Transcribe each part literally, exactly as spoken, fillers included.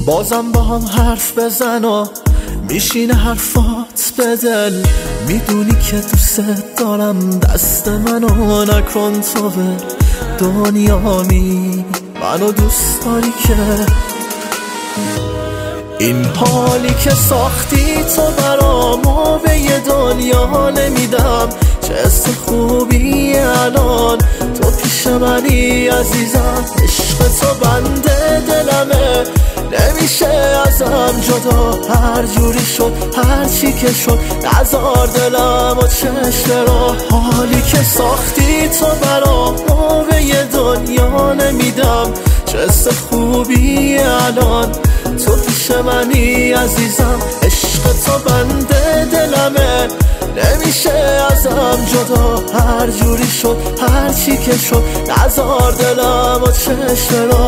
بازم با هم حرف بزن و میشینه حرفات به دل. میدونی که دوست دارم، دست منو نکن تو به دنیامی. منو دوست داری که این حالی که ساختی تو برامو به یه دنیا نمیدم. چه حس خوبی الان تو پیش منی عزیزم. عشق تو بنده دلمه، نمیشه ازم جدا. هر جوری شد هر چی که شد نزار دلم و چشم را. حالی که ساختی تو برامو به یه دنیا نمیدم. چه حس خوبی الان تو پیش منی عزیزم. عشق تو بنده دلمه، نمیشه ازم جدا. هر جوری شد هر چی که شد نزار دلم و چشم را.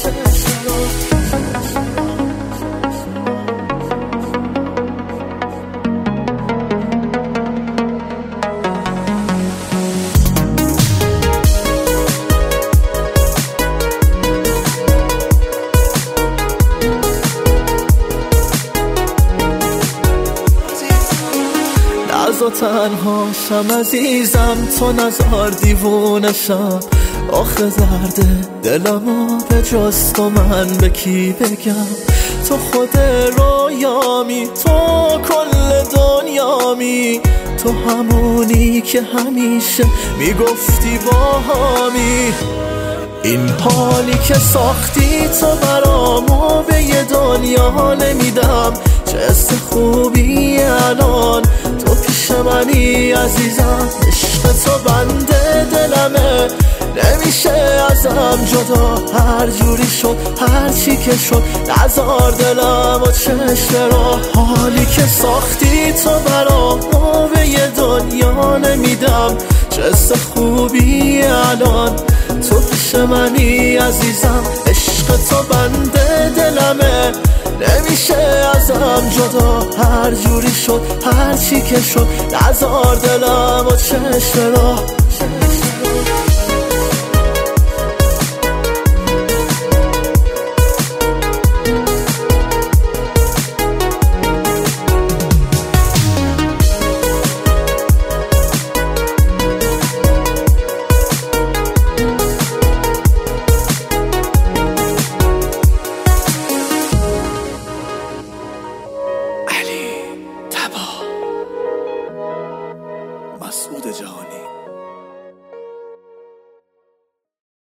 نزا تنهاشم عزیزم، تو نزار دیوونشم. آخه درد دلمو به جز تو من به کی بگم. تو خود رویامی، تو کل دنیامی. تو همونی که همیشه میگفتی باهامی. این حالی که ساختی تو برامو به یه دنیا نمیدم. چه حس خوبی الان تو پیش منی عزیزم. عشق تو بنده دلمه، نمیشه ازم جدا. هر جوری شد هر چی که شد نزار دلم و چشم را. حالی که ساختی تو برامو به یه دنیا نمیدم. چه حس خوبی الان تو پیش منی عزیزم. عشق تو بنده دلمه، نمیشه ازم جدا. هر جوری شد هر چی که شد نزار دلم و چشم را.